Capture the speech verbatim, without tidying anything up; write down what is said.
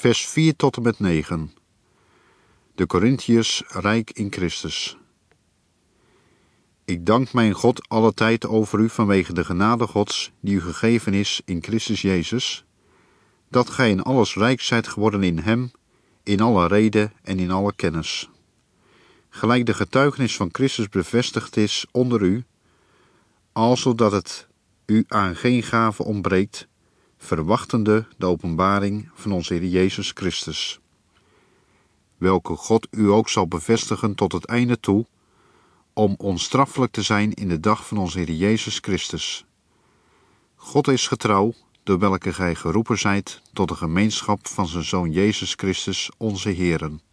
vers vier tot en met negen. De Korintiërs rijk in Christus. Ik dank mijn God alle tijd over u vanwege de genade Gods die u gegeven is in Christus Jezus, dat gij in alles rijk zijt geworden in hem, in alle rede en in alle kennis. Gelijk de getuigenis van Christus bevestigd is onder u, alzodat het u aan geen gave ontbreekt, verwachtende de openbaring van onze Heer Jezus Christus, welke God u ook zal bevestigen tot het einde toe, om onstraffelijk te zijn in de dag van onze Heer Jezus Christus. God is getrouw, door welke gij geroepen zijt tot de gemeenschap van zijn Zoon Jezus Christus, onze Heeren.